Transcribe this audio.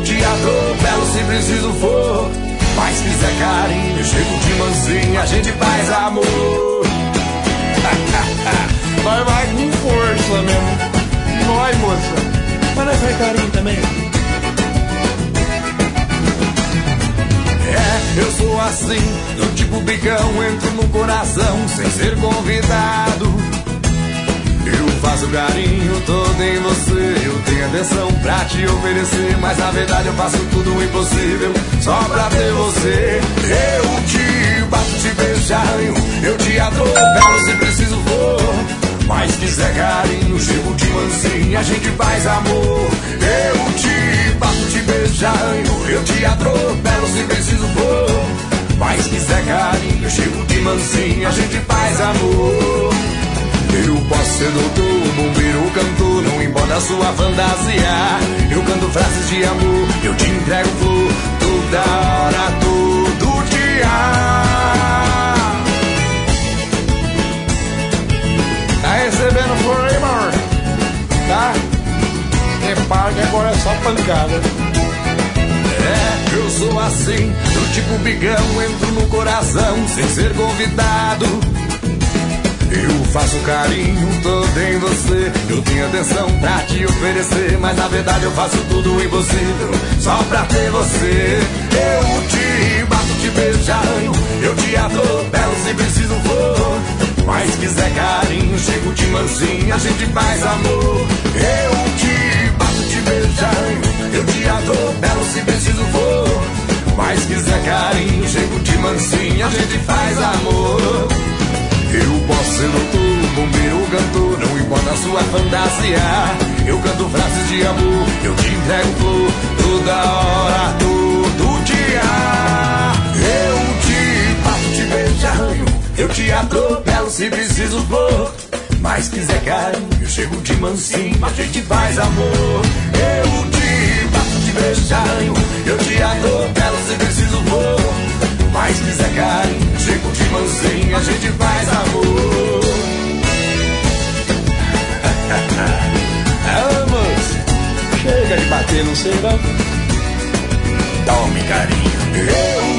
te atropelo se preciso for. Mas quiser carinho, eu chego de mansinho, a gente faz amor. Nós vai com força mesmo. Nós, moça. Mas nós faz carinho também. Eu sou assim, do tipo bicão, entro no coração sem ser convidado. Eu faço carinho todo em você, eu tenho atenção pra te oferecer, mas na verdade eu faço tudo o impossível só pra ter você. Eu te bato, te beijanho, eu te atropelo se preciso for. Mas quiser carinho, chego de mansinho, a gente faz amor. Eu te bato, te beijanho, eu te atropelo se preciso for. Mas quiser carinho, chego de mansinho, a gente faz amor. Eu posso ser doutor, bombeiro, cantor, não importa a sua fantasia. Eu canto frases de amor, eu te entrego flor, toda hora, todo dia. Tá recebendo flor aí, amor? Tá? Repara que agora é só pancada. Eu sou assim, do tipo bigão, entro no coração sem ser convidado. Eu faço carinho todo em você, eu tenho atenção pra te oferecer, mas na verdade eu faço tudo o impossível só pra ter você. Eu te bato, te beijanho, eu te atropelo se preciso for. Mas quiser carinho, chego de mansinho, a gente faz amor. Eu te bato, te beijanho, eu te atropelo se preciso for. Mas quiser carinho, chego de mansinho, a gente faz amor. Eu posso ser doutor, bombeiro, cantor, não importa a sua fantasia. Eu canto frases de amor, eu te entrego flor, toda hora, todo dia. Eu te bato, te beijanho, eu te atropelo se preciso for. Mas quiser carinho, eu chego de mansinho, a gente faz amor. Eu te bato, te beijanho, eu te atropelo se preciso for. Mas quiser carinho, chego de mansinho, a gente faz amor. Vamos! Chega de bater no serão. Tome carinho. Eu